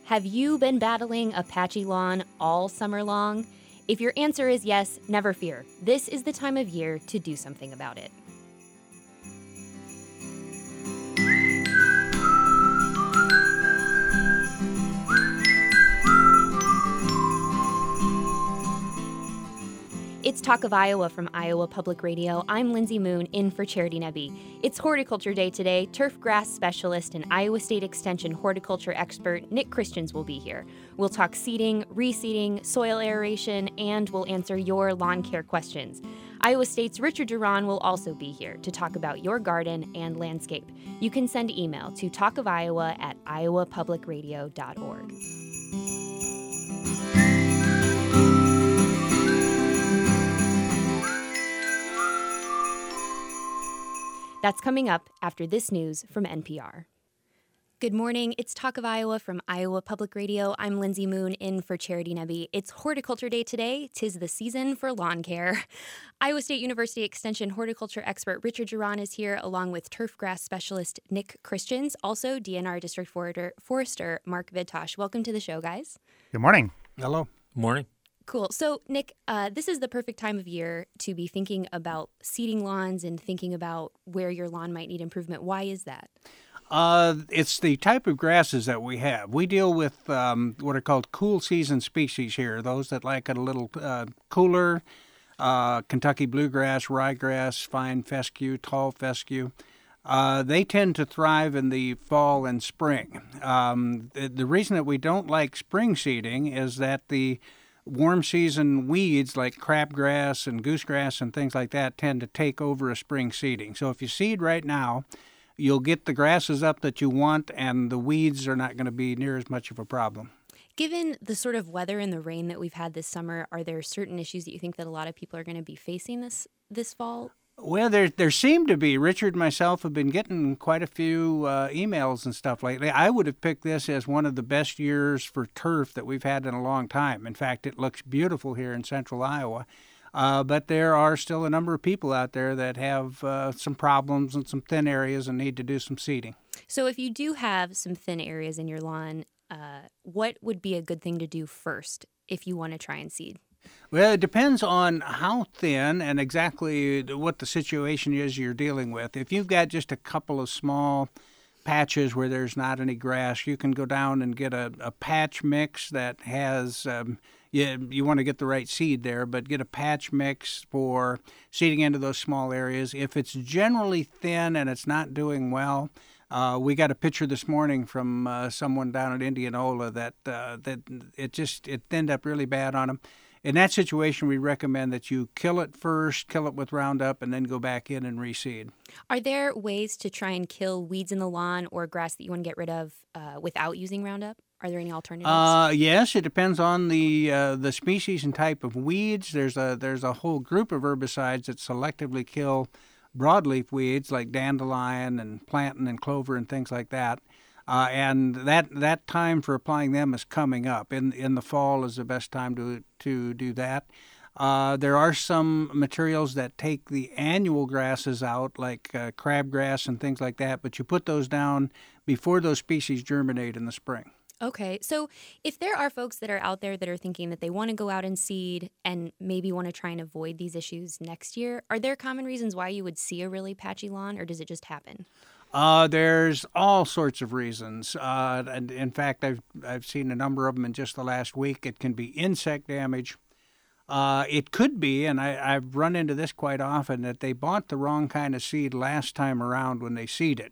Have you been battling a patchy lawn all summer long? If your answer is yes, never fear. This is the time of year to do something about it. It's Talk of Iowa from Iowa Public Radio. I'm Lindsay Moon, in for Charity Nebby. It's Horticulture Day today. Turf grass specialist and Iowa State Extension horticulture expert Nick Christians will be here. We'll talk seeding, reseeding, soil aeration, and we'll answer your lawn care questions. Iowa State's Richard Duran will also be here to talk about your garden and landscape. You can send email to talkofiowa@iowapublicradio.org. That's coming up after this news from NPR. Good morning. It's Talk of Iowa from Iowa Public Radio. I'm Lindsay Moon, in for Charity Nebby. It's Horticulture Day today. 'Tis the season for lawn care. Iowa State University Extension horticulture expert Richard Duran is here, along with turf grass specialist Nick Christians, also DNR District Forester Mark Vidtosh. Welcome to the show, guys. Good morning. Hello. Morning. Cool. So, Nick, this is the perfect time of year to be thinking about seeding lawns and thinking about where your lawn might need improvement. Why is that? It's the type of grasses that we have. We deal with what are called cool season species here, those that like it a little cooler, Kentucky bluegrass, ryegrass, fine fescue, tall fescue. They tend to thrive in the fall and spring. The reason that we don't like spring seeding is that the warm season weeds like crabgrass and goosegrass and things like that tend to take over a spring seeding. So if you seed right now, you'll get the grasses up that you want, and the weeds are not going to be near as much of a problem. Given the sort of weather and the rain that we've had this summer, are there certain issues that you think that a lot of people are going to be facing this fall? Well, there seem to be. Richard and myself have been getting quite a few emails and stuff lately. I would have picked this as one of the best years for turf that we've had in a long time. In fact, it looks beautiful here in central Iowa. But there are still a number of people out there that have some problems and some thin areas and need to do some seeding. So if you do have some thin areas in your lawn, what would be a good thing to do first if you want to try and seed? Well, it depends on how thin and exactly what the situation is you're dealing with. If you've got just a couple of small patches where there's not any grass, you can go down and get a patch mix that has, you want to get the right seed there, but get a patch mix for seeding into those small areas. If it's generally thin and it's not doing well, we got a picture this morning from someone down at Indianola that it thinned up really bad on them. In that situation, we recommend that you kill it first, kill it with Roundup, and then go back in and reseed. Are there ways to try and kill weeds in the lawn or grass that you want to get rid of without using Roundup? Are there any alternatives? Yes, it depends on the species and type of weeds. There's a whole group of herbicides that selectively kill broadleaf weeds like dandelion and plantain and clover and things like that. And that time for applying them is coming up. In the fall is the best time to do that. There are some materials that take the annual grasses out, like crabgrass and things like that, but you put those down before those species germinate in the spring. Okay, so if there are folks that are out there that are thinking that they want to go out and seed and maybe want to try and avoid these issues next year, are there common reasons why you would see a really patchy lawn, or does it just happen? There's all sorts of reasons. And in fact, I've seen a number of them in just the last week. It can be insect damage. It could be, and I've run into this quite often, that they bought the wrong kind of seed last time around when they seeded.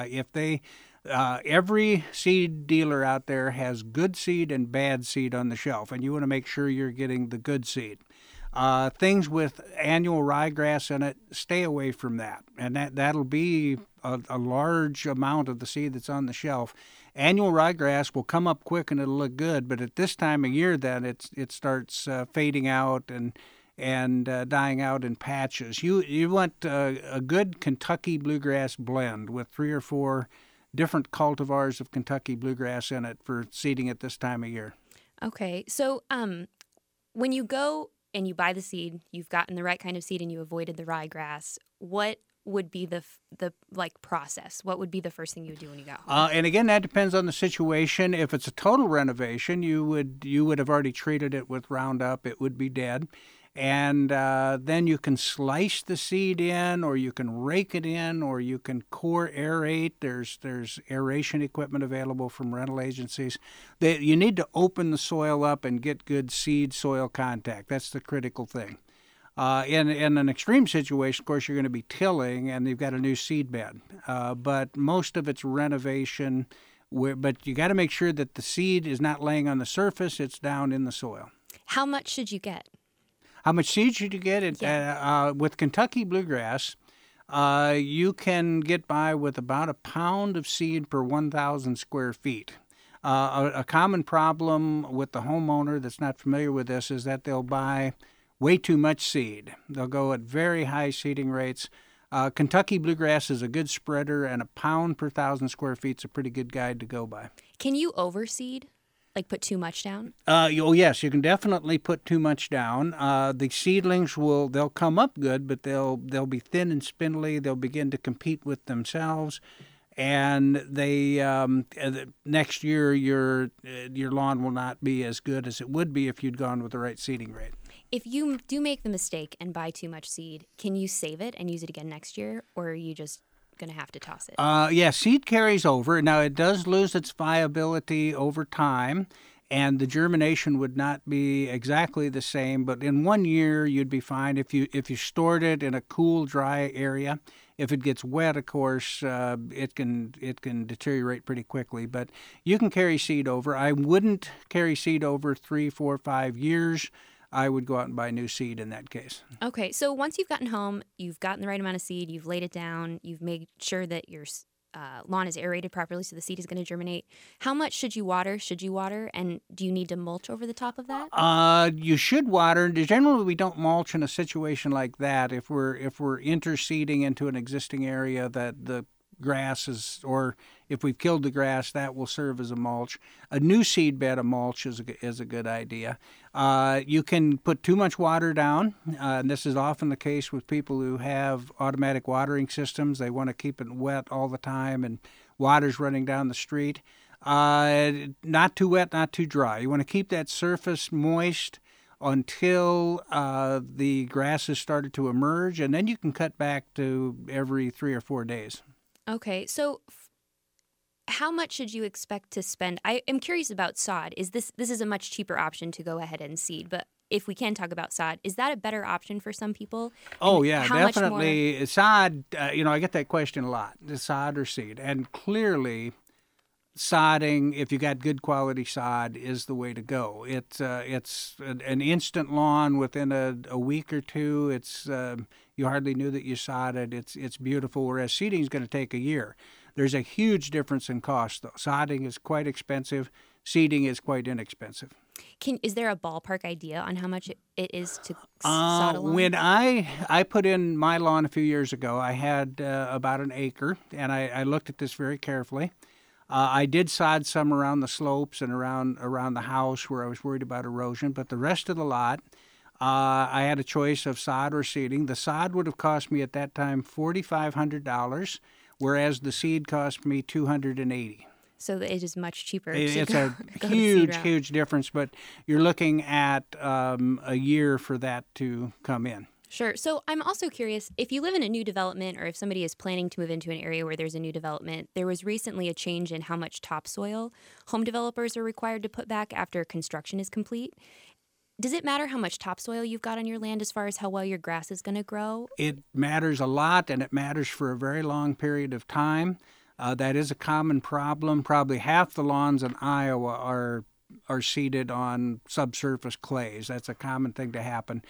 Every seed dealer out there has good seed and bad seed on the shelf, and you want to make sure you're getting the good seed. Things with annual ryegrass in it, stay away from that. And that'll be a large amount of the seed that's on the shelf. Annual ryegrass will come up quick and it'll look good, but at this time of year then it starts fading out and dying out in patches. You want a good Kentucky bluegrass blend with 3 or 4 different cultivars of Kentucky bluegrass in it for seeding at this time of year. Okay, so when you go and you buy the seed, you've gotten the right kind of seed and you avoided the ryegrass, what would be the like process? What would be the first thing you would do when you got home? And again, that depends on the situation. If it's a total renovation, you would have already treated it with Roundup. It would be dead. And then you can slice the seed in, or you can rake it in, or you can core aerate. There's aeration equipment available from rental agencies. You need to open the soil up and get good seed-soil contact. That's the critical thing. In an extreme situation, of course, you're going to be tilling, and you've got a new seed bed. But most of it's renovation. But you got to make sure that the seed is not laying on the surface; it's down in the soil. How much should you get? How much seed should you get? With Kentucky bluegrass, you can get by with about a pound of seed per 1,000 square feet. A common problem with the homeowner that's not familiar with this is that they'll buy way too much seed. They'll go at very high seeding rates. Kentucky bluegrass is a good spreader, and a pound per 1,000 square feet is a pretty good guide to go by. Can you overseed? Like put too much down? Yes, you can definitely put too much down. The seedlings they'll come up good, but they'll be thin and spindly. They'll begin to compete with themselves, and they next year your lawn will not be as good as it would be if you'd gone with the right seeding rate. If you do make the mistake and buy too much seed, can you save it and use it again next year, or are you just going to have to toss it? Seed carries over. Now, it does lose its viability over time, and the germination would not be exactly the same, but in 1 year you'd be fine if you stored it in a cool, dry area. If it gets wet, of course, it can deteriorate pretty quickly, but you can carry seed over. I wouldn't carry seed over 3, 4, 5 years. I would go out and buy new seed in that case. Okay, so once you've gotten home, you've gotten the right amount of seed, you've laid it down, you've made sure that your lawn is aerated properly so the seed is going to germinate. How much should you water? And do you need to mulch over the top of that? You should water. Generally, we don't mulch in a situation like that. If we're interseeding into an existing area that the grass is, or if we've killed the grass, that will serve as a mulch. A new seed bed, a mulch, is a good idea. You can put too much water down, and this is often the case with people who have automatic watering systems. They want to keep it wet all the time, and water's running down the street. Not too wet, not too dry. You want to keep that surface moist until the grass has started to emerge, and then you can cut back to every 3 or 4 days. Okay, so how much should you expect to spend? I am curious about sod. This is a much cheaper option to go ahead and seed, but if we can talk about sod, is that a better option for some people? Oh, yeah, definitely. Sod, I get that question a lot, the sod or seed. And clearly, sodding, if you got good quality sod, is the way to go. It's an instant lawn within a week or two. You hardly knew that you sodded. It's beautiful, whereas seeding is going to take a year. There's a huge difference in cost, though. Sodding is quite expensive. Seeding is quite inexpensive. Is there a ballpark idea on how much it is to sod a lawn? When I put in my lawn a few years ago, I had about an acre, and I looked at this very carefully. I did sod some around the slopes and around the house where I was worried about erosion, but the rest of the lot, I had a choice of sod or seeding. The sod would have cost me at that time $4,500, whereas the seed cost me $280. So it is much cheaper. It's a huge difference, but you're looking at a year for that to come in. Sure. So I'm also curious, if you live in a new development or if somebody is planning to move into an area where there's a new development, there was recently a change in how much topsoil home developers are required to put back after construction is complete. Does it matter how much topsoil you've got on your land as far as how well your grass is going to grow? It matters a lot, and it matters for a very long period of time. That is a common problem. Probably half the lawns in Iowa are seeded on subsurface clays. That's a common thing to happen.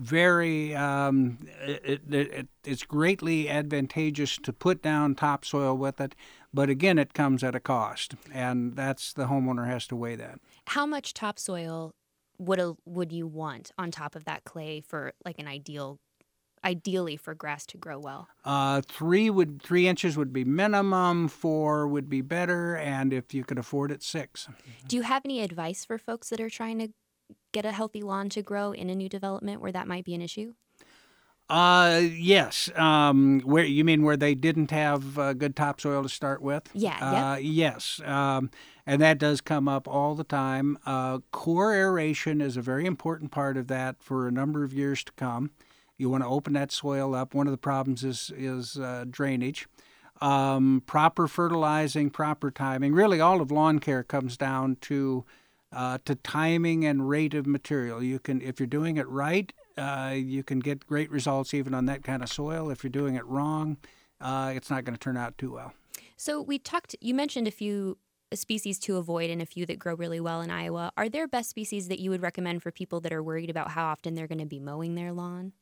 It's greatly advantageous to put down topsoil with it, but again, it comes at a cost, and the homeowner has to weigh that. How much topsoil would you want on top of that clay for like an ideally for grass to grow well? 3 inches would be minimum, 4 would be better, and if you could afford it, 6. Do you have any advice for folks that are trying to get a healthy lawn to grow in a new development where that might be an issue? Yes. Where you mean where they didn't have good topsoil to start with? Yeah, yep. Yes. And that does come up all the time. Core aeration is a very important part of that for a number of years to come. You want to open that soil up. One of the problems is drainage. Proper fertilizing, proper timing. Really, all of lawn care comes down to timing and rate of material. You can, if you're doing it right, you can get great results even on that kind of soil. If you're doing it wrong, it's not going to turn out too well. So you mentioned a few species to avoid and a few that grow really well in Iowa. Are there best species that you would recommend for people that are worried about how often they're going to be mowing their lawn?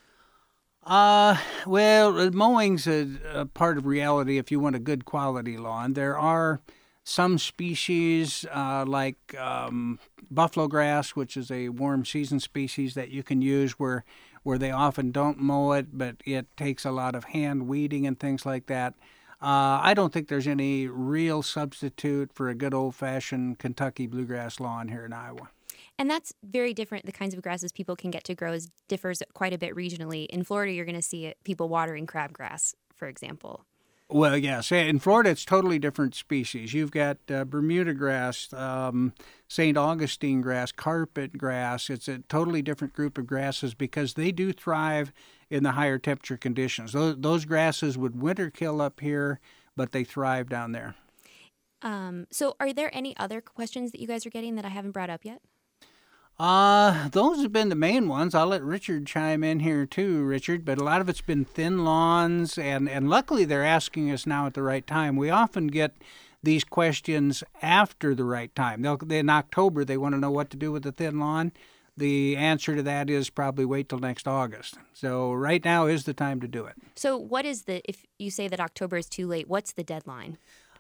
Well, mowing's a part of reality if you want a good quality lawn. There are some species like buffalo grass, which is a warm season species that you can use where they often don't mow it, but it takes a lot of hand weeding and things like that. I don't think there's any real substitute for a good old-fashioned Kentucky bluegrass lawn here in Iowa. And that's very different. The kinds of grasses people can get to grow differs quite a bit regionally. In Florida, you're going to see people watering crabgrass, for example. Well, yes. In Florida, it's totally different species. You've got Bermuda grass, St. Augustine grass, carpet grass. It's a totally different group of grasses because they do thrive in the higher temperature conditions. Those grasses would winter kill up here, but they thrive down there. So are there any other questions that you guys are getting that I haven't brought up yet? Those have been the main ones. I'll let Richard chime in here too, Richard, but a lot of it's been thin lawns, and luckily they're asking us now at the right time. We often get these questions after the right time. In October, they want to know what to do with the thin lawn. The answer to that is probably wait till next August. So right now is the time to do it. So if you say that October is too late, what's the deadline?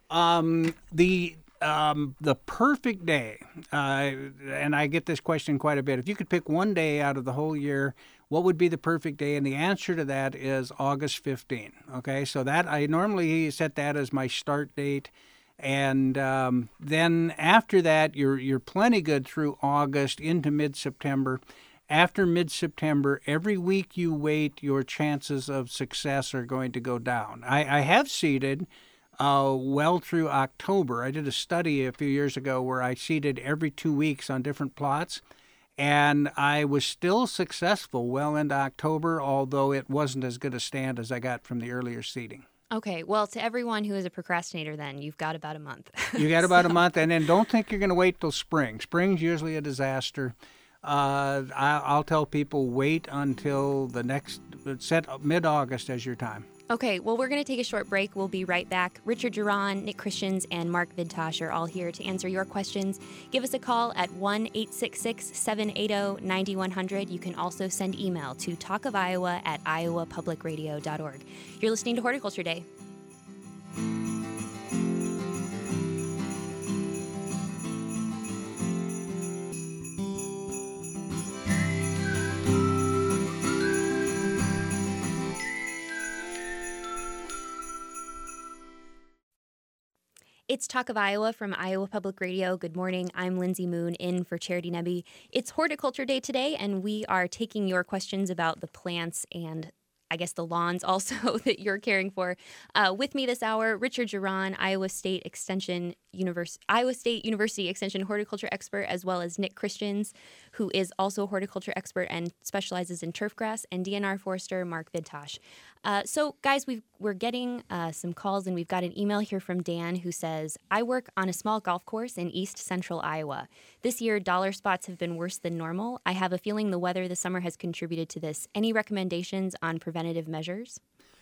The perfect day, and I get this question quite a bit. If you could pick one day out of the whole year, what would be the perfect day? And the answer to that is August 15. Okay, so that I normally set that as my start date, and then after that, you're plenty good through August into mid-September. After mid-September, every week you wait, your chances of success are going to go down. I have seeded well through October. I did a study a few years ago where I seeded every 2 weeks on different plots, and I was still successful well into October, although it wasn't as good a stand as I got from the earlier seeding. Okay, well, to everyone who is a procrastinator then, you've got about a month. You got about a month, and then don't think you're going to wait till spring. Spring's usually a disaster. I'll tell people wait until set mid-August as your time. Okay, well, we're going to take a short break. We'll be right back. Richard Geron, Nick Christians, and Mark Vidtosh are all here to answer your questions. Give us a call at 1-866-780-9100. You can also send email to talkofiowa@iowapublicradio.org. You're listening to Horticulture Day. It's Talk of Iowa from Iowa Public Radio. Good morning. I'm Lindsay Moon in for Charity Nebbe. It's Horticulture Day today, and we are taking your questions about the plants and I guess the lawns also that you're caring for. With me this hour, Richard Geron, Iowa State University Extension horticulture expert, as well as Nick Christians, who is also a horticulture expert and specializes in turfgrass, and DNR forester Mark Vidtosh. So, guys, we're getting some calls, and we've got an email here from Dan who says, I work on a small golf course in east central Iowa. This year, dollar spots have been worse than normal. I have a feeling the weather this summer has contributed to this. Any recommendations on preventative measures?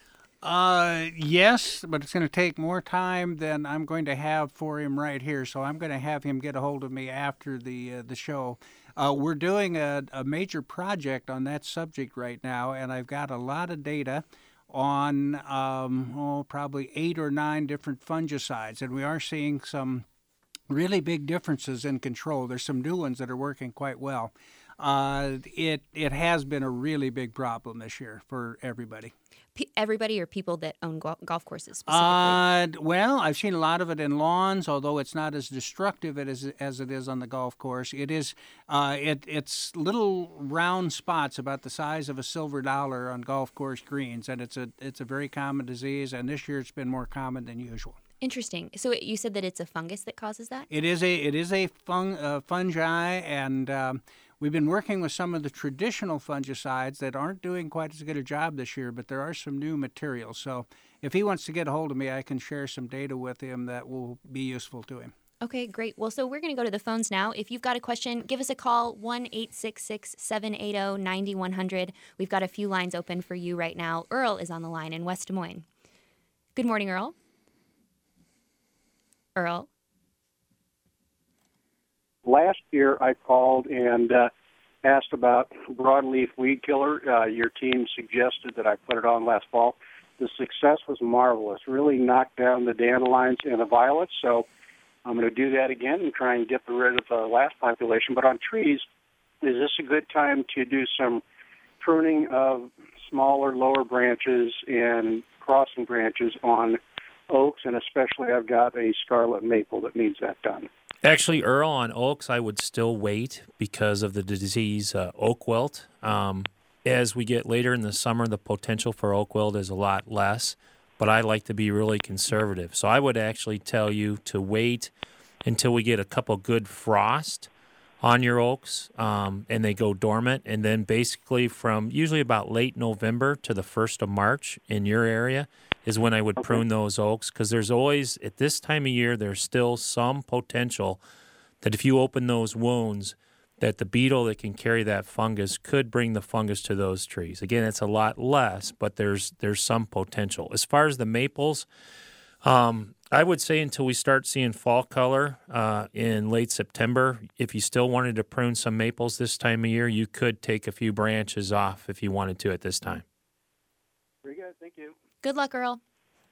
Yes, but it's going to take more time than I'm going to have for him right here. So I'm going to have him get a hold of me after the show. We're doing a major project on that subject right now, and I've got a lot of data on probably 8 or 9 different fungicides, and we are seeing some really big differences in control. There's some new ones that are working quite well. it has been a really big problem this year for everybody. Everybody or people that own golf courses specifically? Well, I've seen a lot of it in lawns, although it's not as destructive as it is on the golf course. It is, it's little round spots about the size of a silver dollar on golf course greens, and it's a very common disease. And this year it's been more common than usual. Interesting. So you said that it's a fungus that causes that? It is a fungi, and we've been working with some of the traditional fungicides that aren't doing quite as good a job this year, but there are some new materials. So if he wants to get a hold of me, I can share some data with him that will be useful to him. Okay, great. Well, so we're going to go to the phones now. If you've got a question, give us a call, 1-866-780-9100. We've got a few lines open for you right now. Earl is on the line in West Des Moines. Good morning, Earl. Earl? Last year I called and asked about broadleaf weed killer. Your team suggested that I put it on last fall. The success was marvelous. Really knocked down the dandelions and the violets. So I'm going to do that again and try and get rid of the last population. But on trees, is this a good time to do some pruning of smaller, lower branches and crossing branches on oaks? And especially I've got a scarlet maple that needs that done. Actually, Earl, on oaks, I would still wait because of the disease oak wilt. As we get later in the summer, the potential for oak wilt is a lot less, but I like to be really conservative. So I would actually tell you to wait until we get a couple good frost on your oaks and they go dormant. And then basically from usually about late November to the 1st of March in your area is when I would prune those oaks, because there's always, at this time of year, there's still some potential that if you open those wounds, that the beetle that can carry that fungus could bring the fungus to those trees. Again, it's a lot less, but there's some potential. As far as the maples, I would say until we start seeing fall color in late September, if you still wanted to prune some maples this time of year, you could take a few branches off if you wanted to at this time. Very good. Thank you. Good luck, Earl.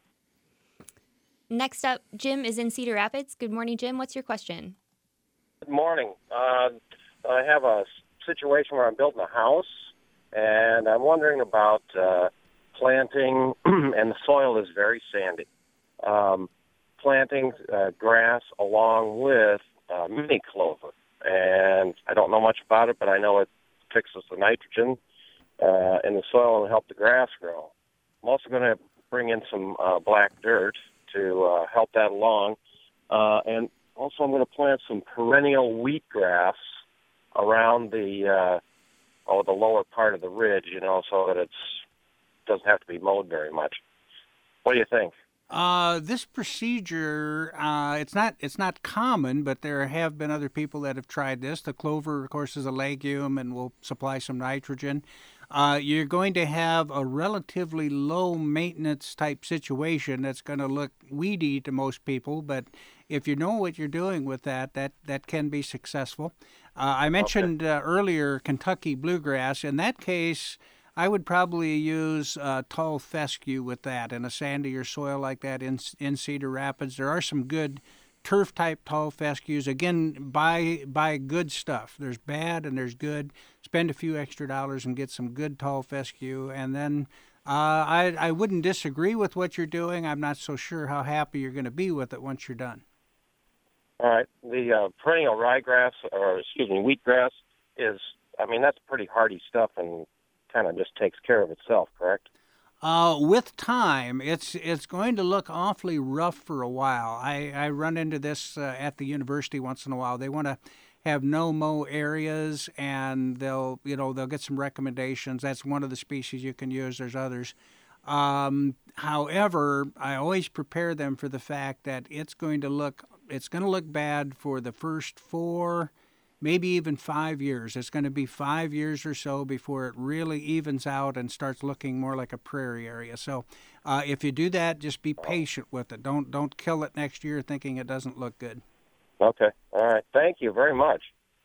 Next up, Jim is in Cedar Rapids. Good morning, Jim. What's your question? Good morning. I have a situation where I'm building a house, and I'm wondering about planting, and the soil is very sandy, planting grass along with mini clover. And I don't know much about it, but I know it fixes the nitrogen in the soil and help the grass grow. I'm also going to bring in some black dirt to help that along. And also I'm going to plant some perennial wheatgrass around the lower part of the ridge, so that it doesn't have to be mowed very much. What do you think? This procedure, it's not common, but there have been other people that have tried this. The clover, of course, is a legume and will supply some nitrogen. You're going to have a relatively low maintenance type situation that's going to look weedy to most people, but if you know what you're doing with that can be successful. I mentioned earlier Kentucky bluegrass. In that case, I would probably use tall fescue with that in a sandier soil like that in Cedar Rapids. There are some good turf-type tall fescues. Again, buy good stuff. There's bad and there's good. Spend a few extra dollars and get some good tall fescue. And then I wouldn't disagree with what you're doing. I'm not so sure how happy you're going to be with it once you're done. All right. The perennial wheatgrass is, that's pretty hardy stuff and kind of just takes care of itself, correct? With time, it's going to look awfully rough for a while. I run into this at the university once in a while. They want to have no-mow areas, and they'll get some recommendations. That's one of the species you can use. There's others. However, I always prepare them for the fact that it's going to look bad for the first 4, maybe even 5 years. It's going to be 5 years or so before it really evens out and starts looking more like a prairie area. So if you do that, just be patient with it. Don't kill it next year thinking it doesn't look good. Okay. All right. Thank you very much.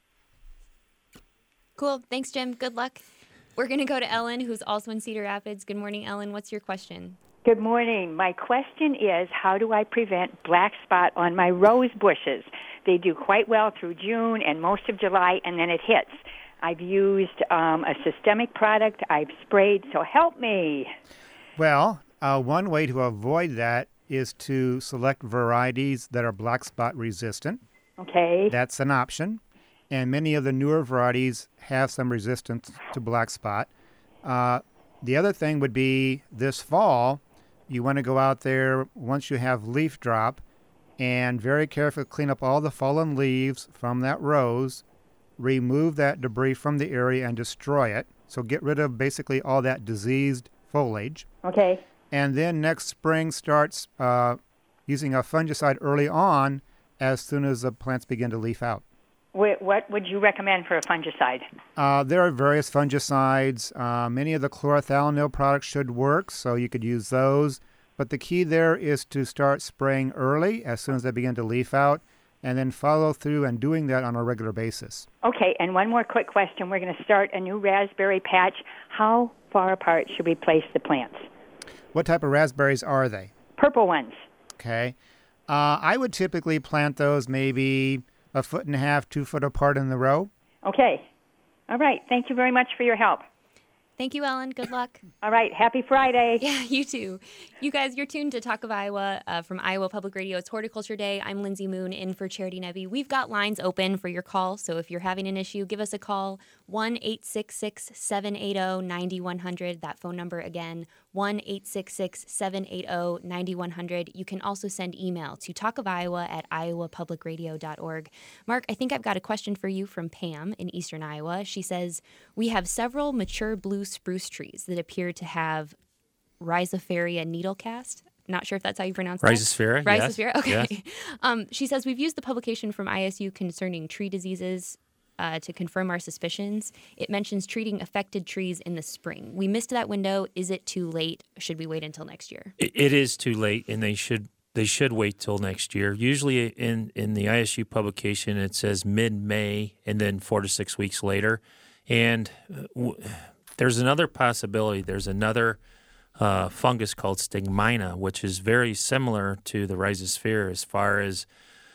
Cool. Thanks, Jim. Good luck. We're going to go to Ellen, who's also in Cedar Rapids. Good morning, Ellen. What's your question? Good morning. My question is, how do I prevent black spot on my rose bushes? They do quite well through June and most of July, and then it hits. I've used a systemic product. I've sprayed, so help me. Well, one way to avoid that is to select varieties that are black spot resistant. Okay. That's an option. And many of the newer varieties have some resistance to black spot. The other thing would be this fall, you want to go out there once you have leaf drop and very carefully clean up all the fallen leaves from that rose, remove that debris from the area and destroy it. So get rid of basically all that diseased foliage. Okay. And then next spring starts using a fungicide early on as soon as the plants begin to leaf out. What would you recommend for a fungicide? There are various fungicides. Many of the chlorothalonil products should work, so you could use those. But the key there is to start spraying early as soon as they begin to leaf out, and then follow through and doing that on a regular basis. Okay, and one more quick question. We're going to start a new raspberry patch. How far apart should we place the plants? What type of raspberries are they? Purple ones. Okay. I would typically plant those maybe 1.5 feet, 2 foot apart in the row. Okay. All right. Thank you very much for your help. Thank you, Ellen. Good luck. All right. Happy Friday. Yeah, you too. You guys, you're tuned to Talk of Iowa from Iowa Public Radio. It's Horticulture Day. I'm Lindsay Moon in for Charity Nebbe. We've got lines open for your call, so if you're having an issue, give us a call, 1-866-780-9100. That phone number again, 1-866-780-9100. You can also send email to talkofiowa@iowapublicradio.org. Mark, I think I've got a question for you from Pam in eastern Iowa. She says, we have several mature blue spruce trees that appear to have Rhizospharia needlecast. Not sure if that's how you pronounce that. Rhizospharia, Rhizospharia, yes. okay. Yes. She says, we've used the publication from ISU concerning tree diseases to confirm our suspicions. It mentions treating affected trees in the spring. We missed that window. Is it too late? Should we wait until next year? It is too late, and they should wait till next year. Usually in the ISU publication, it says mid-May and then 4 to 6 weeks later. And there's another possibility. There's another fungus called Stigmina, which is very similar to the Rhizospharia as far as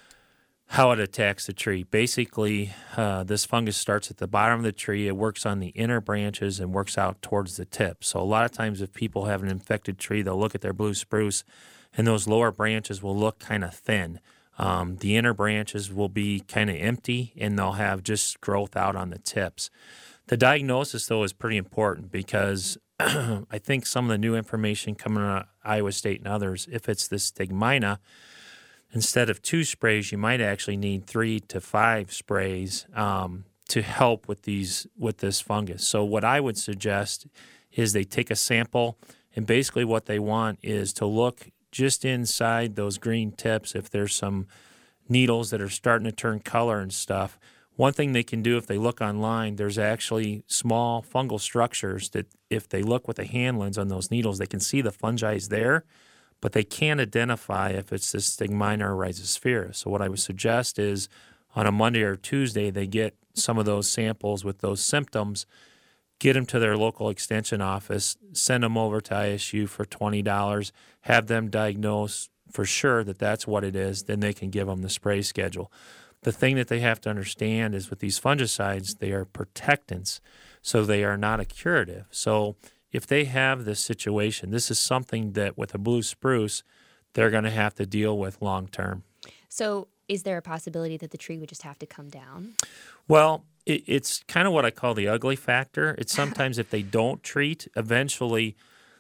how it attacks the tree. Basically, this fungus starts at the bottom of the tree. It works on the inner branches and works out towards the tip. So a lot of times if people have an infected tree, they'll look at their blue spruce, and those lower branches will look kind of thin. The inner branches will be kind of empty, and they'll have just growth out on the tips. The diagnosis, though, is pretty important because I think some of the new information coming out of Iowa State and others, if it's this Stigmina, instead of 2 sprays, you might actually need 3 to 5 sprays to help with this fungus. So what I would suggest is they take a sample, and basically what they want is to look just inside those green tips if there's some needles that are starting to turn color and stuff. One thing they can do if they look online, there's actually small fungal structures that if they look with a hand lens on those needles, they can see the fungi is there, but they can't identify if it's this Stigmina or Rhizospharia. So what I would suggest is on a Monday or Tuesday, they get some of those samples with those symptoms, get them to their local extension office, send them over to ISU for $20, have them diagnose for sure that that's what it is, then they can give them the spray schedule. The thing that they have to understand is with these fungicides, they are protectants, so they are not a curative. So if they have this situation, this is something that with a blue spruce, they're going to have to deal with long term. So is there a possibility that the tree would just have to come down? Well, it's kind of what I call the ugly factor. It's sometimes if they don't treat, eventually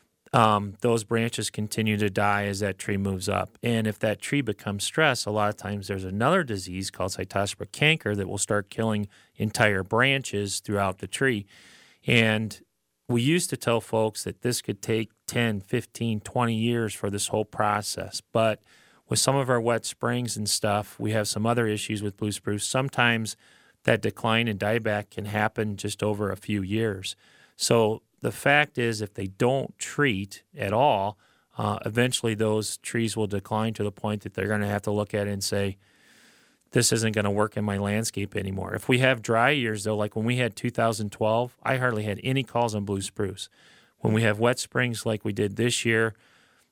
those branches continue to die as that tree moves up. And if that tree becomes stressed, a lot of times there's another disease called Cytospora canker that will start killing entire branches throughout the tree. And we used to tell folks that this could take 10, 15, 20 years for this whole process. But with some of our wet springs and stuff, we have some other issues with blue spruce. Sometimes that decline and dieback can happen just over a few years. So the fact is, if they don't treat at all, eventually those trees will decline to the point that they're going to have to look at it and say, this isn't going to work in my landscape anymore. If we have dry years, though, like when we had 2012, I hardly had any calls on blue spruce. When we have wet springs like we did this year,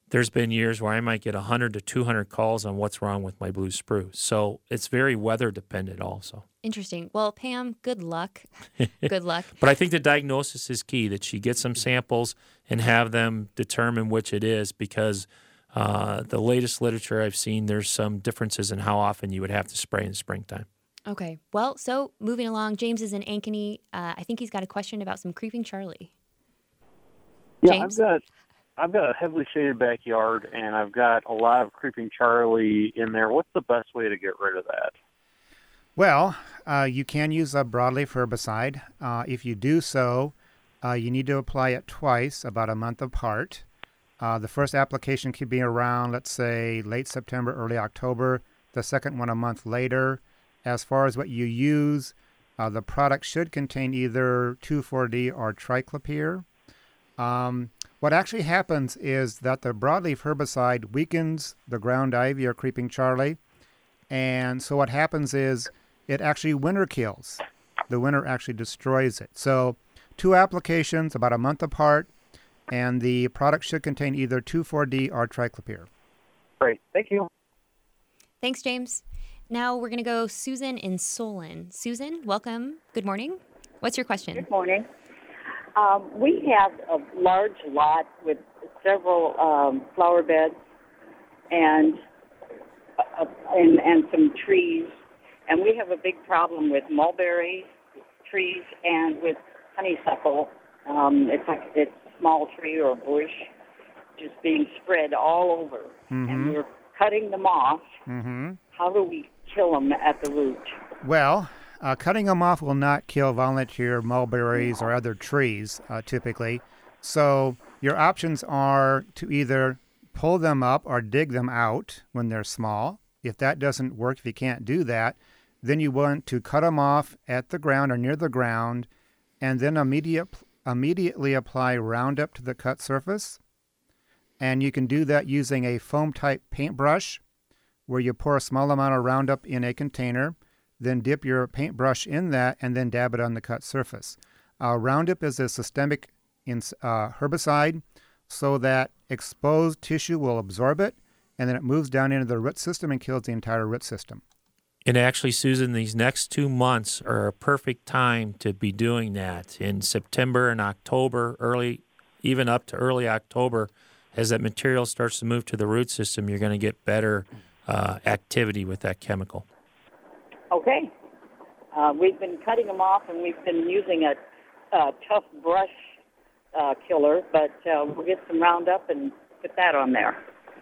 there's been years where I might get 100 to 200 calls on what's wrong with my blue spruce. So it's very weather dependent also. Interesting. Well, Pam, good luck. Good luck. But I think the diagnosis is key, that she gets some samples and have them determine which it is, because the latest literature I've seen, there's some differences in how often you would have to spray in the springtime. Okay. Well, so moving along, James is in Ankeny. I think he's got a question about some creeping Charlie. Yeah, James? I've got a heavily shaded backyard, and I've got a lot of creeping Charlie in there. What's the best way to get rid of that? Well, you can use a broadleaf herbicide. If you do so, you need to apply it twice, about a month apart. The first application could be around, let's say, late September, early October. The second one a month later. As far as what you use, the product should contain either 2,4-D or triclopyr. What actually happens is that the broadleaf herbicide weakens the ground ivy or creeping Charlie. And so what happens is it actually winter kills. The winter actually destroys it. So 2 applications about a month apart, and the product should contain either 2,4-D or triclopyr. Great. Thank you. Thanks, James. Now we're going to go Susan in Solon. Susan, welcome. Good morning. What's your question? Good morning. We have a large lot with several flower beds and some trees, and we have a big problem with mulberry trees and with honeysuckle. It's like it's a small tree or a bush just being spread all over, and we're cutting them off. How do we kill them at the root? Well, cutting them off will not kill volunteer mulberries or other trees, typically. So your options are to either pull them up or dig them out when they're small. If that doesn't work, if you can't do that, then you want to cut them off at the ground or near the ground, and then immediately apply Roundup to the cut surface. And you can do that using a foam-type paintbrush, where you pour a small amount of Roundup in a container, then dip your paintbrush in that, and then dab it on the cut surface. Roundup is a systemic herbicide, so that exposed tissue will absorb it, and then it moves down into the root system and kills the entire root system. And actually, Susan, these next 2 months are a perfect time to be doing that. In September and October, even up to early October, as that material starts to move to the root system, you're going to get better activity with that chemical. Okay. We've been cutting them off, and we've been using a tough brush killer, but we'll get some Roundup and put that on there.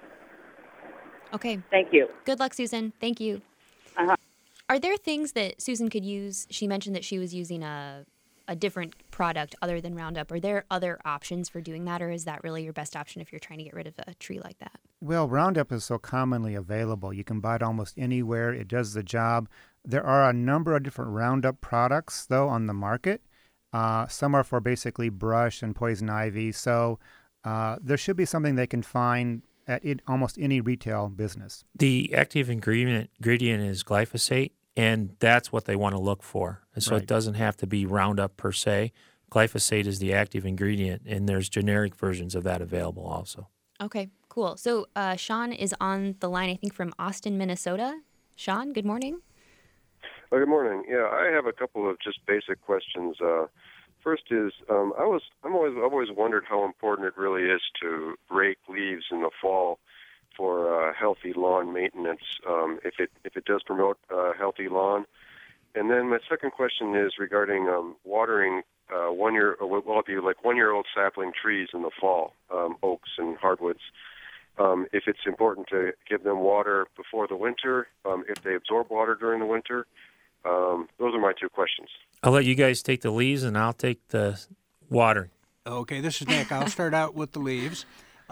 Okay. Thank you. Good luck, Susan. Thank you. Are there things that Susan could use? She mentioned that she was using a different product other than Roundup. Are there other options for doing that, or is that really your best option if you're trying to get rid of a tree like that? Well, Roundup is so commonly available. You can buy it almost anywhere. It does the job. There are a number of different Roundup products, though, on the market. Some are for basically brush and poison ivy. So there should be something they can find at almost any retail business. The active ingredient is glyphosate, and that's what they want to look for. And so It doesn't have to be Roundup per se. Glyphosate is the active ingredient, and there's generic versions of that available also. Okay, cool. So Sean is on the line, I think, from Austin, Minnesota. Sean, good morning. Good morning. Yeah, I have a couple of just basic questions. First is, I've always wondered how important it really is to rake leaves in the fall for healthy lawn maintenance. If it does promote healthy lawn, and then my second question is regarding watering 1-year-old sapling trees in the fall, oaks and hardwoods. If it's important to give them water before the winter, if they absorb water during the winter. Those are my 2 questions. I'll let you guys take the leaves, and I'll take the water. Okay, this is Nick. I'll start out with the leaves.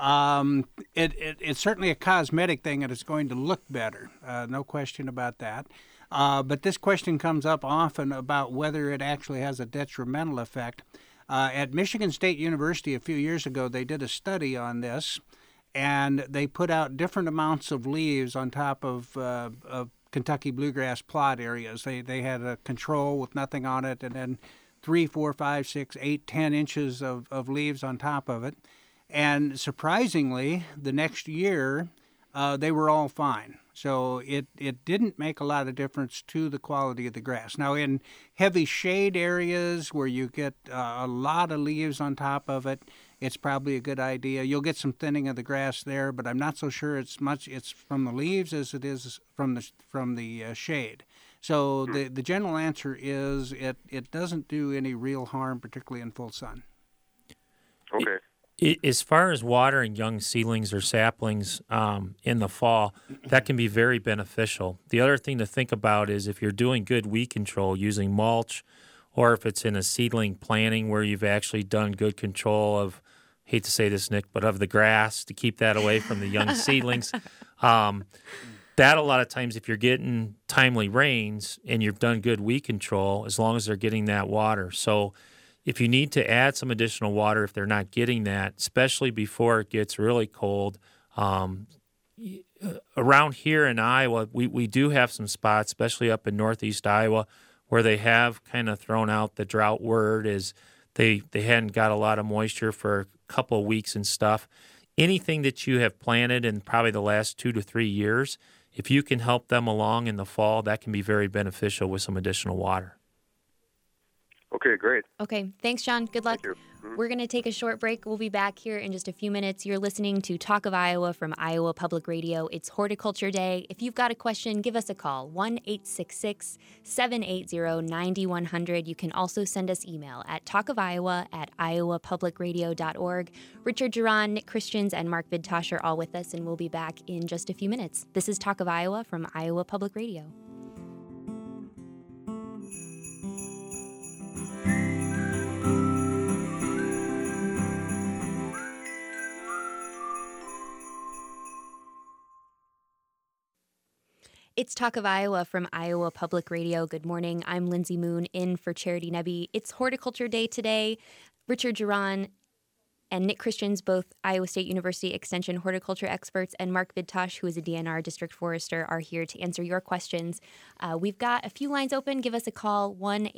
It's certainly a cosmetic thing, and it's going to look better. No question about that. But this question comes up often about whether it actually has a detrimental effect. At Michigan State University a few years ago, they did a study on this, and they put out different amounts of leaves on top of Kentucky bluegrass plot areas. They had a control with nothing on it, and then 3, 4, 5, 6, 8, 10 inches of leaves on top of it. And surprisingly, the next year, they were all fine. So it didn't make a lot of difference to the quality of the grass. Now, in heavy shade areas where you get a lot of leaves on top of it, it's probably a good idea. You'll get some thinning of the grass there, but I'm not so sure it's from the leaves as it is from the shade. So the general answer is it doesn't do any real harm, particularly in full sun. Okay. As far as watering young seedlings or saplings in the fall, that can be very beneficial. The other thing to think about is if you're doing good weed control using mulch, or if it's in a seedling planting where you've actually done good control of, hate to say this, Nick, but of the grass to keep that away from the young seedlings. That a lot of times, if you're getting timely rains and you've done good weed control, as long as they're getting that water. So if you need to add some additional water, if they're not getting that, especially before it gets really cold, around here in Iowa, we do have some spots, especially up in northeast Iowa, where they have kind of thrown out the drought word is they hadn't got a lot of moisture for a couple of weeks and stuff. Anything that you have planted in probably the last 2 to 3 years, if you can help them along in the fall, that can be very beneficial with some additional water. Okay, great. Okay, thanks, John. Good luck. Thank you. We're going to take a short break. We'll be back here in just a few minutes. You're listening to Talk of Iowa from Iowa Public Radio. It's Horticulture Day. If you've got a question, give us a call, 1-866-780-9100. You can also send us email at talkofiowa@iowapublicradio.org. Richard Duran, Nick Christians, and Mark Vidtosh are all with us, and we'll be back in just a few minutes. This is Talk of Iowa from Iowa Public Radio. It's Talk of Iowa from Iowa Public Radio. Good morning. I'm Lindsay Moon in for Charity Nebbe. It's Horticulture Day today. Richard Duran and Nick Christians, both Iowa State University Extension horticulture experts, and Mark Vidtosh, who is a DNR district forester, are here to answer your questions. We've got a few lines open. Give us a call,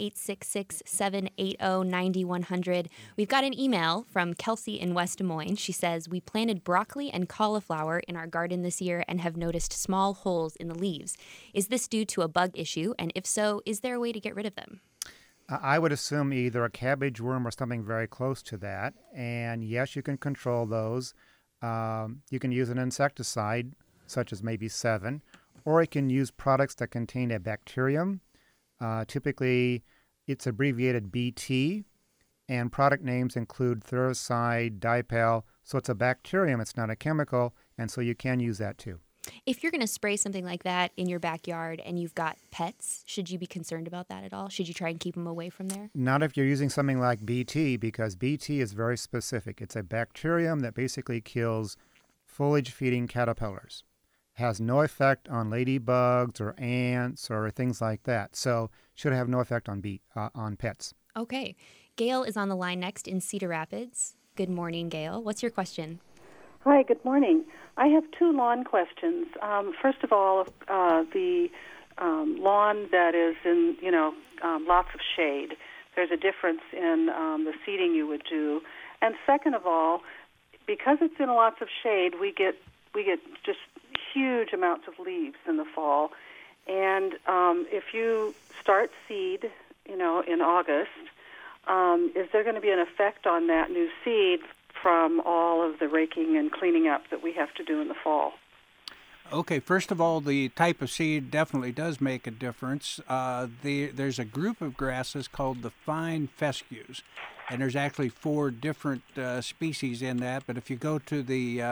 1-866-780-9100. We've got an email from Kelsey in West Des Moines. She says, we planted broccoli and cauliflower in our garden this year and have noticed small holes in the leaves. Is this due to a bug issue? And if so, is there a way to get rid of them? I would assume either a cabbage worm or something very close to that. And yes, you can control those. You can use an insecticide, such as maybe Sevin, or you can use products that contain a bacterium. Typically, it's abbreviated BT, and product names include Thuricide, Dipel. So it's a bacterium, it's not a chemical, and so you can use that too. If you're going to spray something like that in your backyard and you've got pets, should you be concerned about that at all? Should you try and keep them away from there? Not if you're using something like BT, because BT is very specific. It's a bacterium that basically kills foliage-feeding caterpillars. Has no effect on ladybugs or ants or things like that. So should have no effect on pets. Okay. Gail is on the line next in Cedar Rapids. Good morning, Gail. What's your question? Hi, good morning. I have two lawn questions. First of all, the lawn that is in, lots of shade, there's a difference in the seeding you would do. And second of all, because it's in lots of shade, we get just huge amounts of leaves in the fall. And if you start seed, in August, is there going to be an effect on that new seed from all of the raking and cleaning up that we have to do in the fall? Okay, first of all, the type of seed definitely does make a difference. There's a group of grasses called the fine fescues, and there's actually 4 different species in that. But if you go to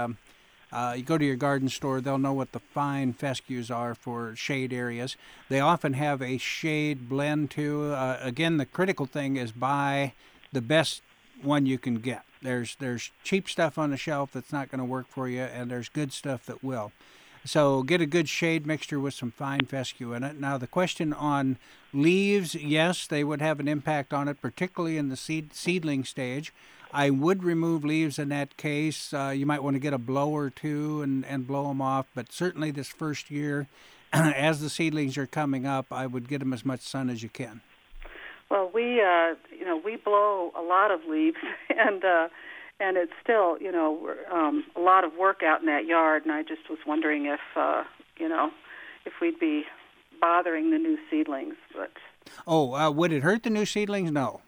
your garden store, they'll know what the fine fescues are for shade areas. They often have a shade blend too. Again, the critical thing is buy the best one you can get. There's cheap stuff on the shelf that's not going to work for you, and there's good stuff that will. So get a good shade mixture with some fine fescue in it. Now, the question on leaves, yes, they would have an impact on it, particularly in the seedling stage. I would remove leaves in that case. You might want to get a blower too and blow them off, but certainly this first year, as the seedlings are coming up, I would get them as much sun as you can. Well, we blow a lot of leaves, and and it's still, a lot of work out in that yard, and I just was wondering if, if we'd be bothering the new seedlings. But would it hurt the new seedlings? No.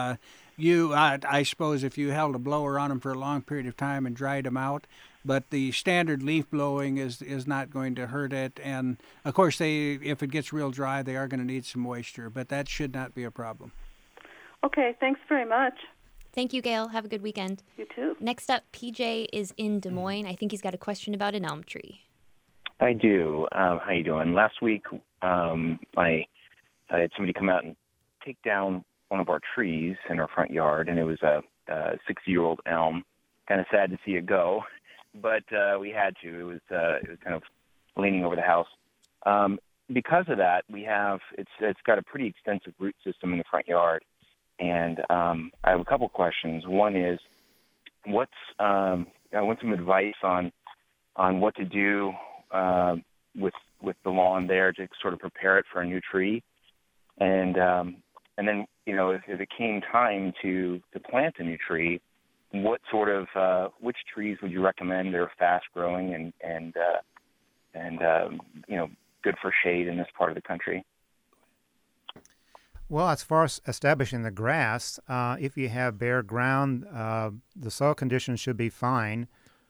I suppose if you held a blower on them for a long period of time and dried them out, but the standard leaf blowing is not going to hurt it. And, of course, if it gets real dry, they are going to need some moisture, but that should not be a problem. Okay, thanks very much. Thank you, Gail. Have a good weekend. You too. Next up, PJ is in Des Moines. I think he's got a question about an elm tree. I do. How you doing? Last week, I had somebody come out and take down one of our trees in our front yard, and it was a 60-year-old elm. Kind of sad to see it go, but we had to. It was kind of leaning over the house. Because of that, it's got a pretty extensive root system in the front yard, and I have a couple questions. One is, I want some advice on what to do with the lawn there to sort of prepare it for a new tree, and then if it came time to plant a new tree, what sort of which trees would you recommend that are fast growing and good for shade in this part of the country? Well, as far as establishing the grass, if you have bare ground, the soil conditions should be fine.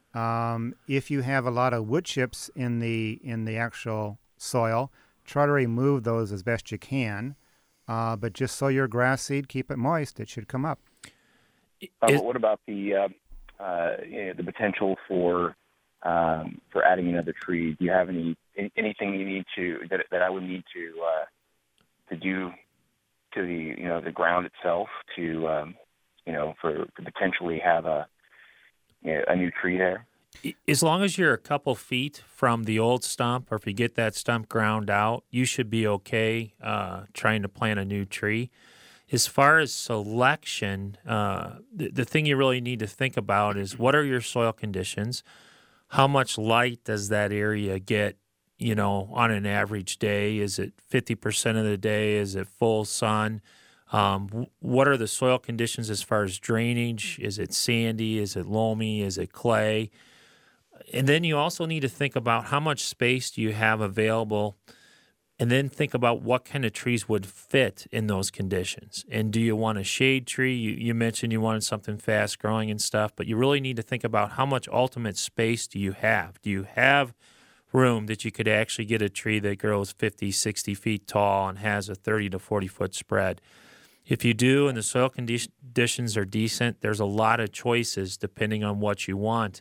If you have a lot of wood chips in the actual soil, try to remove those as best you can. But just sow your grass seed, keep it moist, it should come up. But what about the potential for adding another tree? Do you have anything you need that I would need to do to the ground itself to potentially have a new tree there? As long as you're a couple feet from the old stump, or if you get that stump ground out, you should be okay trying to plant a new tree. As far as selection, the thing you really need to think about is, what are your soil conditions? How much light does that area get, on an average day? Is it 50% of the day? Is it full sun? What are the soil conditions as far as drainage? Is it sandy? Is it loamy? Is it clay? And then you also need to think about how much space do you have available, and then think about what kind of trees would fit in those conditions. And do you want a shade tree? You mentioned you wanted something fast growing and stuff, but you really need to think about how much ultimate space do you have? Do you have room that you could actually get a tree that grows 50, 60 feet tall and has a 30 to 40 foot spread? If you do and the soil conditions are decent, there's a lot of choices depending on what you want.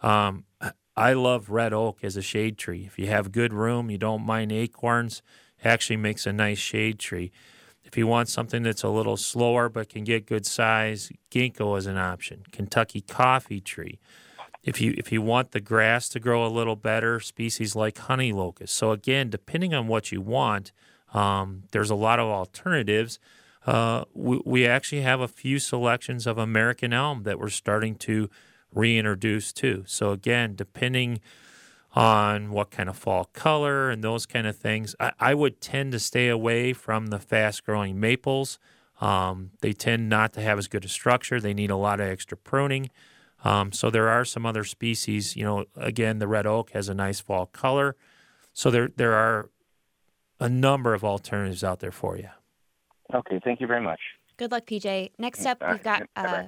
I love red oak as a shade tree. If you have good room, you don't mind acorns, it actually makes a nice shade tree. If you want something that's a little slower but can get good size, ginkgo is an option. Kentucky coffee tree. If you want the grass to grow a little better, species like honey locust. So again, depending on what you want, there's a lot of alternatives. We actually have a few selections of American elm that we're starting to reintroduce too. So again, depending on what kind of fall color and those kind of things, I would tend to stay away from the fast-growing maples. They tend not to have as good a structure. They need a lot of extra pruning. So there are some other species. Again, the red oak has a nice fall color. So there are a number of alternatives out there for you. Okay, thank you very much. Good luck, PJ. Next up, we've got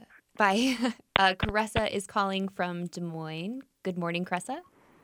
Caressa is calling from Des Moines. Good morning, Caressa.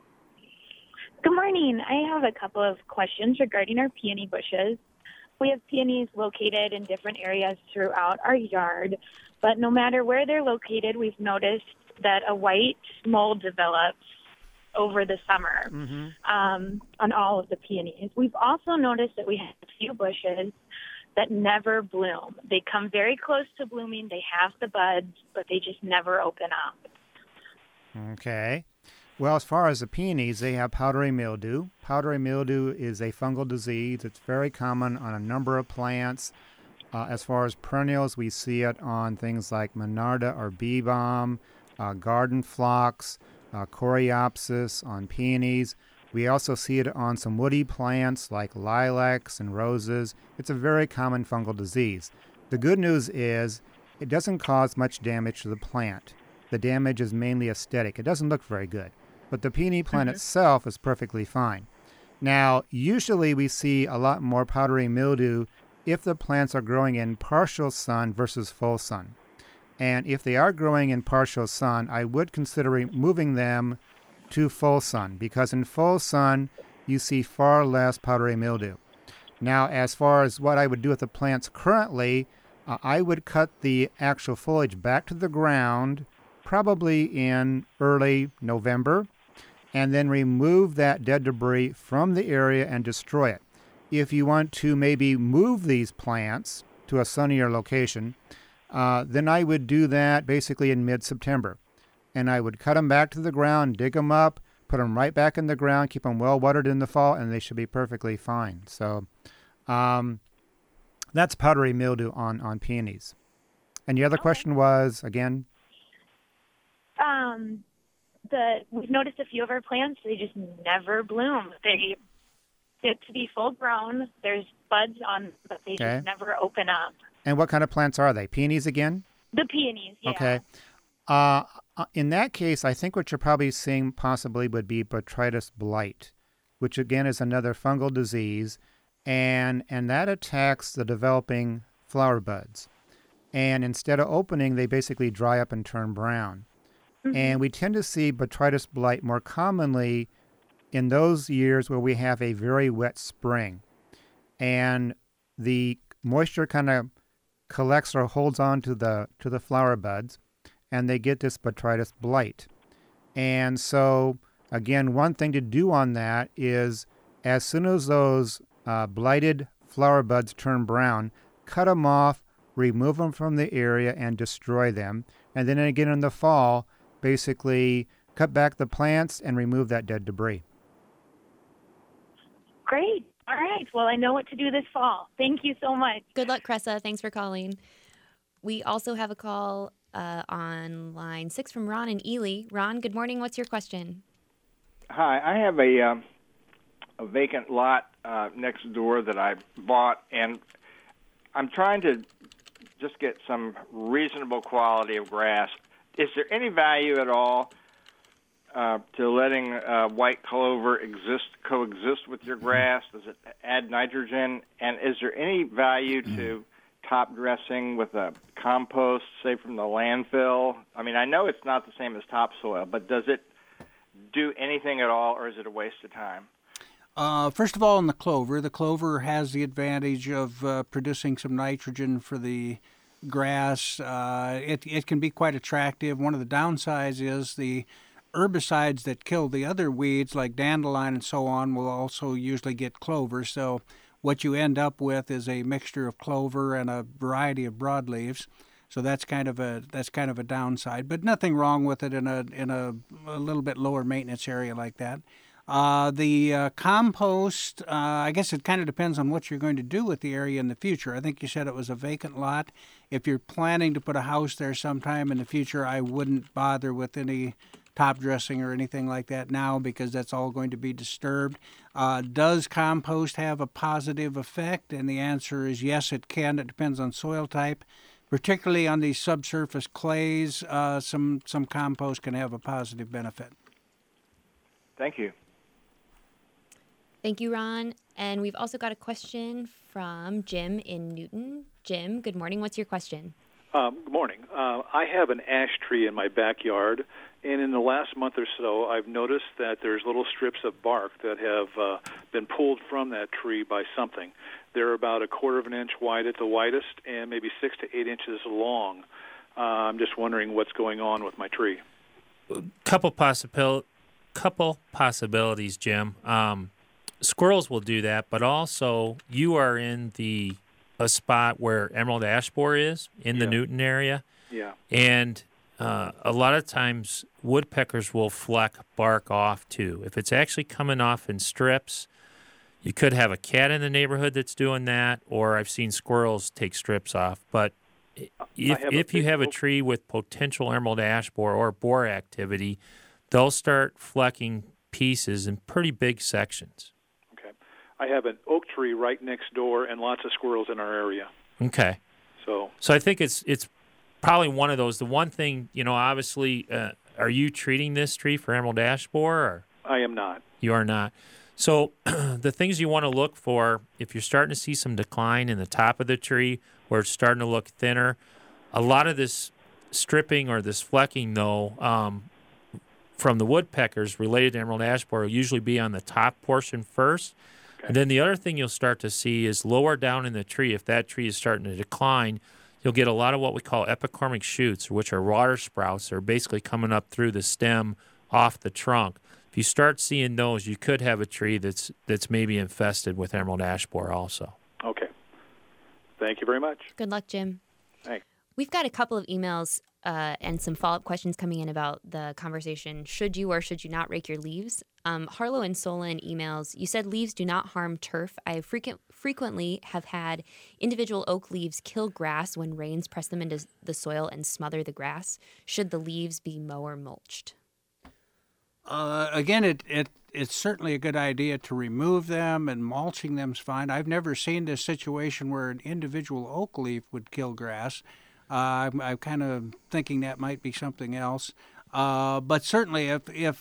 Good morning. I have a couple of questions regarding our peony bushes. We have peonies located in different areas throughout our yard, but no matter where they're located, we've noticed that a white mold develops over the summer on all of the peonies. We've also noticed that we have a few bushes that never bloom. They come very close to blooming. They have the buds, but they just never open up. Okay. Well, as far as the peonies, they have powdery mildew. Powdery mildew is a fungal disease. It's very common on a number of plants. As far as perennials, we see it on things like Monarda or bee balm, garden phlox, coreopsis, on peonies. We also see it on some woody plants like lilacs and roses. It's a very common fungal disease. The good news is it doesn't cause much damage to the plant. the damage is mainly aesthetic. It doesn't look very good. But the peony plant itself is perfectly fine. Now, usually we see a lot more powdery mildew if the plants are growing in partial sun versus full sun. And if they are growing in partial sun, I would consider moving them to full sun, because in full sun, you see far less powdery mildew. Now, as far as what I would do with the plants currently, I would cut the actual foliage back to the ground, probably in early November, and then remove that dead debris from the area and destroy it. If you want to maybe move these plants to a sunnier location, then I would do that basically in mid-September. And I would cut them back to the ground, dig them up, put them right back in the ground, keep them well watered in the fall, and they should be perfectly fine. So that's powdery mildew on peonies. And the other question was, again? We've noticed a few of our plants, they just never bloom. They get to be full grown. There's buds on, but they just never open up. And what kind of plants are they? Peonies again? The peonies, yeah. Okay. In that case, I think what you're probably seeing possibly would be botrytis blight, which again is another fungal disease, and that attacks the developing flower buds. And instead of opening, they basically dry up and turn brown. And we tend to see botrytis blight more commonly in those years where we have a very wet spring. And the moisture kind of collects or holds on to the flower buds, and they get this botrytis blight. And so, again, one thing to do on that is as soon as those blighted flower buds turn brown, cut them off, remove them from the area, and destroy them. And then again in the fall, basically cut back the plants and remove that dead debris. Great. All right. Well, I know what to do this fall. Thank you so much. Good luck, Cressa. Thanks for calling. We also have a call on line 6 from Ron and Ely. Ron, good morning. What's your question? Hi. I have a vacant lot next door that I bought, and I'm trying to just get some reasonable quality of grass. Is there any value at all to letting white clover coexist with your grass? Does it add nitrogen? And is there any value to top dressing with a compost, say from the landfill? I mean, I know it's not the same as topsoil, but does it do anything at all, or is it a waste of time? First of all, in the clover has the advantage of producing some nitrogen for the grass. It can be quite attractive. One of the downsides is the herbicides that kill the other weeds like dandelion and so on will also usually get clover. So what you end up with is a mixture of clover and a variety of broadleaves. So that's kind of a downside, but nothing wrong with it in a little bit lower maintenance area like that. The compost, I guess it kind of depends on what you're going to do with the area in the future. I think you said it was a vacant lot. If you're planning to put a house there sometime in the future, I wouldn't bother with any top dressing or anything like that now because that's all going to be disturbed. Does compost have a positive effect? And the answer is yes, it can. It depends on soil type. Particularly on these subsurface clays, some compost can have a positive benefit. Thank you. Thank you, Ron. And we've also got a question from Jim in Newton. Jim, good morning. What's your question? Good morning. I have an ash tree in my backyard, and in the last month or so, I've noticed that there's little strips of bark that have been pulled from that tree by something. They're about 1/4 of an inch wide at the widest and maybe 6 to 8 inches long. I'm just wondering what's going on with my tree. Couple possibilities, Jim. Squirrels will do that, but also you are in a spot where emerald ash borer is in the Newton area. Yeah. And a lot of times woodpeckers will fleck bark off too. If it's actually coming off in strips, you could have a cat in the neighborhood that's doing that, or I've seen squirrels take strips off. But if you have a tree with potential emerald ash borer or borer activity, they'll start flecking pieces in pretty big sections. Okay. I have an oak tree right next door and lots of squirrels in our area. Okay. So I think it's probably one of those. The one thing, obviously, are you treating this tree for emerald ash borer? Or? I am not. You are not. So the things you want to look for, if you're starting to see some decline in the top of the tree where it's starting to look thinner, a lot of this stripping or this flecking, though, from the woodpeckers related to emerald ash borer will usually be on the top portion first. Okay. And then the other thing you'll start to see is lower down in the tree, if that tree is starting to decline, you'll get a lot of what we call epicormic shoots, which are water sprouts. They're basically coming up through the stem off the trunk. If you start seeing those, you could have a tree that's maybe infested with emerald ash borer also. Okay. Thank you very much. Good luck, Jim. Thanks. We've got a couple of emails and some follow-up questions coming in about the conversation, should you or should you not rake your leaves? Harlow and Solon emails, you said leaves do not harm turf. I frequently have had individual oak leaves kill grass when rains press them into the soil and smother the grass. Should the leaves be mower mulched? Again, it's certainly a good idea to remove them, and mulching them's fine. I've never seen this situation where an individual oak leaf would kill grass. I'm kind of thinking that might be something else. But certainly,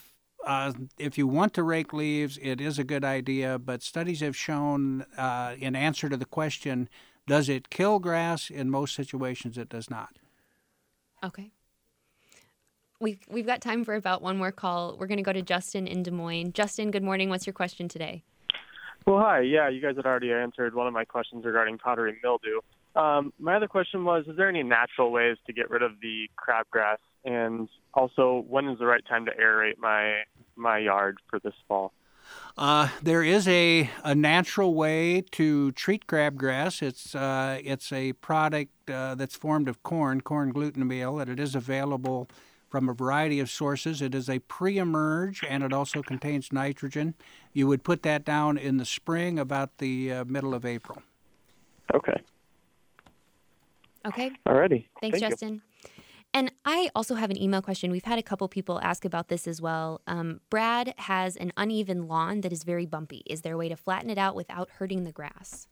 if you want to rake leaves, it is a good idea. But studies have shown, in answer to the question, does it kill grass? In most situations, it does not. Okay. We've got time for about one more call. We're going to go to Justin in Des Moines. Justin, good morning. What's your question today? Well, hi. Yeah, you guys had already answered one of my questions regarding powdery mildew. My other question was, is there any natural ways to get rid of the crabgrass? And also, when is the right time to aerate my yard for this fall? There is a natural way to treat crabgrass. It's a product that's formed of corn gluten meal, and it is available from a variety of sources. It is a pre-emerge, and it also contains nitrogen. You would put that down in the spring, about the middle of April. Okay. Okay. Alrighty. Thanks, Thank Justin. And I also have an email question. We've had a couple people ask about this as well. Brad has an uneven lawn that is very bumpy. Is there a way to flatten it out without hurting the grass?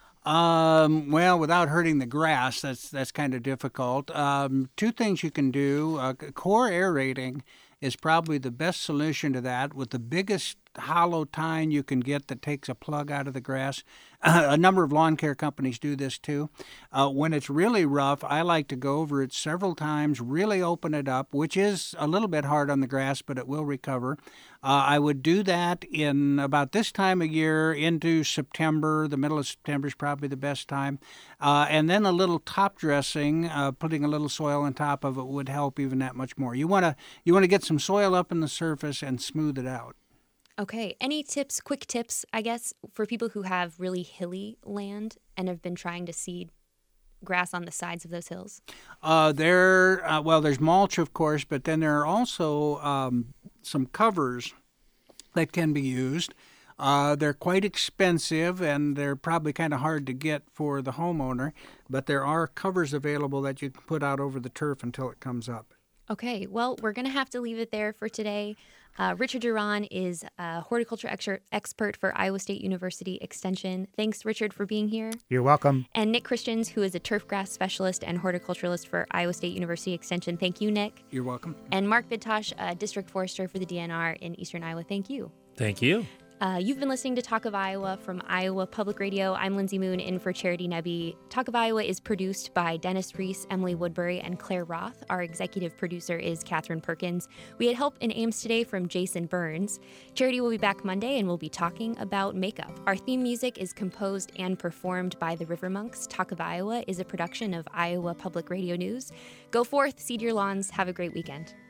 Well, without hurting the grass, that's kind of difficult. Two things you can do. Core aerating is probably the best solution to that, with the biggest hollow tine you can get that takes a plug out of the grass. A number of lawn care companies do this too. When it's really rough, I like to go over it several times, really open it up, which is a little bit hard on the grass, but it will recover. I would do that in about this time of year into September. The middle of September is probably the best time. And then a little top dressing, putting a little soil on top of it would help even that much more. You want to get some soil up in the surface and smooth it out. Okay. Any tips, quick tips, I guess, for people who have really hilly land and have been trying to seed grass on the sides of those hills? There's mulch, of course, but then there are also some covers that can be used. They're quite expensive, and they're probably kind of hard to get for the homeowner, but there are covers available that you can put out over the turf until it comes up. Okay, well, we're going to have to leave it there for today. Richard Duran is a horticulture expert for Iowa State University Extension. Thanks, Richard, for being here. You're welcome. And Nick Christians, who is a turfgrass specialist and horticulturalist for Iowa State University Extension. Thank you, Nick. You're welcome. And Mark Bidtosh, a district forester for the DNR in Eastern Iowa. Thank you. Thank you. You've been listening to Talk of Iowa from Iowa Public Radio. I'm Lindsay Moon, in for Charity Nebbe. Talk of Iowa is produced by Dennis Reese, Emily Woodbury, and Claire Roth. Our executive producer is Catherine Perkins. We had help in Ames today from Jason Burns. Charity will be back Monday, and we'll be talking about makeup. Our theme music is composed and performed by the River Monks. Talk of Iowa is a production of Iowa Public Radio News. Go forth, seed your lawns. Have a great weekend.